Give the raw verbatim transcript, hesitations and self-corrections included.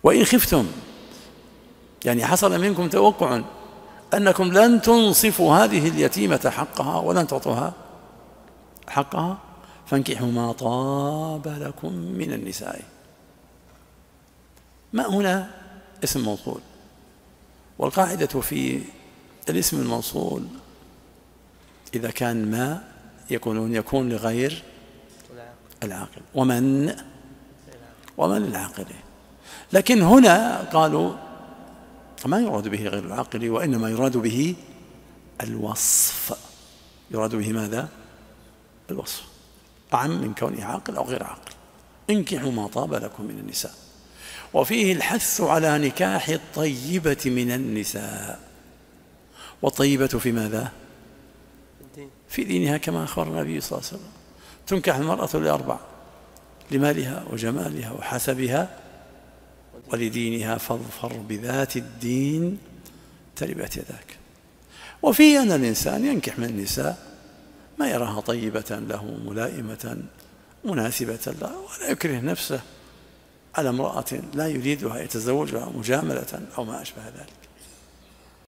وإن خفتم، يعني حصل منكم توقع أنكم لن تنصفوا هذه اليتيمة حقها ولن تعطوها حقها، فانكحوا ما طاب لكم من النساء. ما هنا اسم موصول، والقاعدة في الاسم الموصول إذا كان ما يكون يكون لغير العاقل، ومن ومن العاقل. لكن هنا قالوا ما يراد به غير العاقل، وإنما يراد به الوصف. يراد به ماذا؟ الوصف، أعم من كونه عاقل أو غير عاقل. انكحوا ما طاب لكم من النساء. وفيه الحث على نكاح الطيبة من النساء. والطيبة في ماذا؟ في دينها، كما أخبر النبي صلى الله عليه وسلم: تنكح المرأة لأربع: لمالها وجمالها وحسبها ولدينها فاظفر بذات الدين تربت يداك. وفيه أن الإنسان ينكح من النساء ما يراها طيبة له ملائمة مناسبة له، ولا يكره نفسه على امرأة لا يريدها يتزوجها مجاملة أو ما أشبه ذلك.